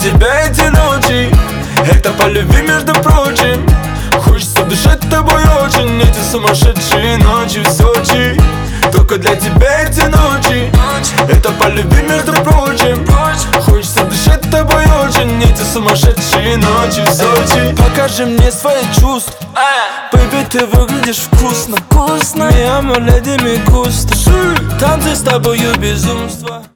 тебя эти ночи, это по любви, между прочим. Хочется дышать тобой очень, эти сумасшедшие ночи в Сочи. Только для тебя эти ночи, это по любви, между прочим. Хочется дышать тобой очень, эти сумасшедшие ночи в Сочи. Покажи мне свои чувства, baby, ты выглядишь вкусно. Mi amo, lady, mi gusta. Танцы с тобою безумство.